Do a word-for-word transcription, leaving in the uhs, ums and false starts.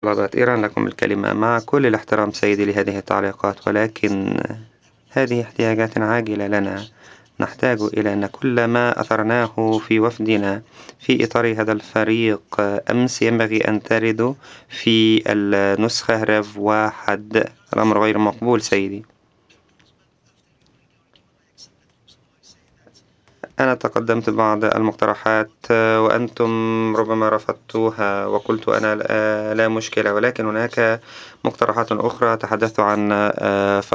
طلبت إيران لكم الكلمة. مع كل الاحترام سيدي لهذه التعليقات، ولكن هذه احتياجات عاجلة لنا. نحتاج إلى أن كل ما أثرناه في وفدنا في إطار هذا الفريق أمس ينبغي أن تردوا في النسخة ريف واحد. الأمر غير مقبول سيدي. أنا تقدمت بعض المقترحات وأنتم ربما رفضتوها وقلت أنا لا لا مشكلة، ولكن هناك مقترحات أخرى تحدثت عن